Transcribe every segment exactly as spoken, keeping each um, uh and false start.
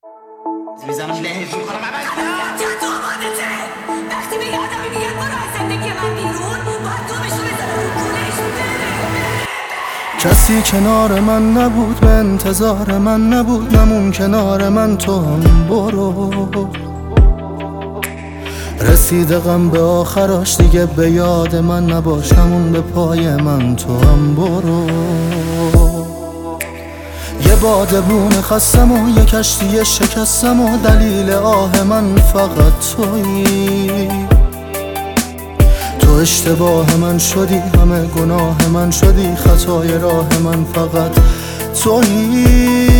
میزنم لهش میکنم تو آمادته وقتی به یادمی میگه برو از زندگی من بیرون باید تو بشو بزنم رو کونش کسی کنار من نبود، به انتظار من نبود، نمون کنار من تو هم برو. رسیده غم به آخراش، دیگه به یاد من نباش، نمون به پای من تو هم برو. یه بادبون خستم و یه کشتی شکستم و دلیل آه من فقط تویی. تو اشتباه من شدی، همه گناه من شدی، خطای راه من فقط تویی.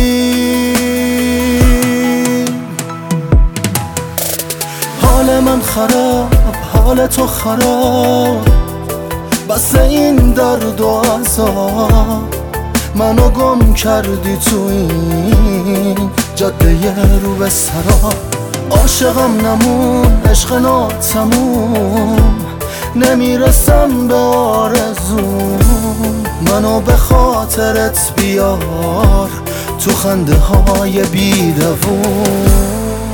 حال من خراب، حال تو خراب، بس این درد و عذاب منو گم کردی تو این جاده رو به سراب. عاشقم نمون، عشق ناتموم، نمیرسم به آرزوم، منو به خاطرت بیار تو خنده های بیدوون.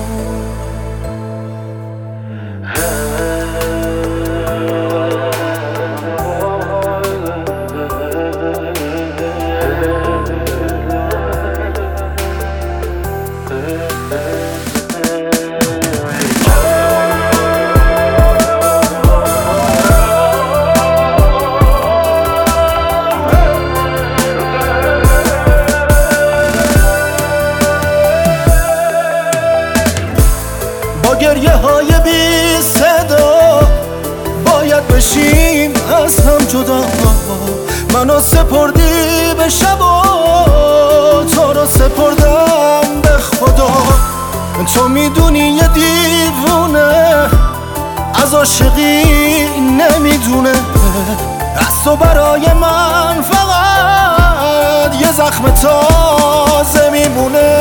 با گریه های بی صدا باید بشیم از هم جدا. منو سپردی به شب و تو رو سپردم به خدا. تو میدونی یه دیوونه از عاشقی نمیدونه، از تو برای من فقط یه زخم تازه میمونه.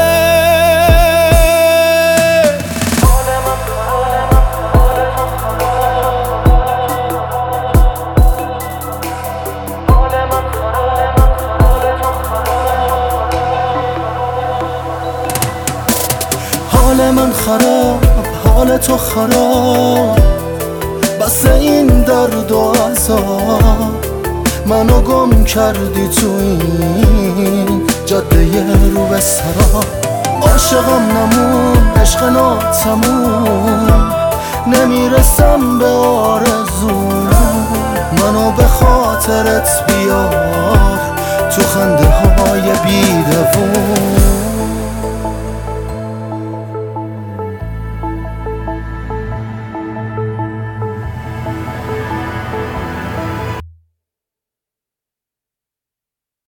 حال من خراب، حال تو خراب، بس این درد و عذاب منو گم کردی تو این جاده رو به سراب. عاشقم نمون، عشق ناتموم، نمیرسم به آرزوم، منو به خاطرت بیار تو خنده های بیدوون.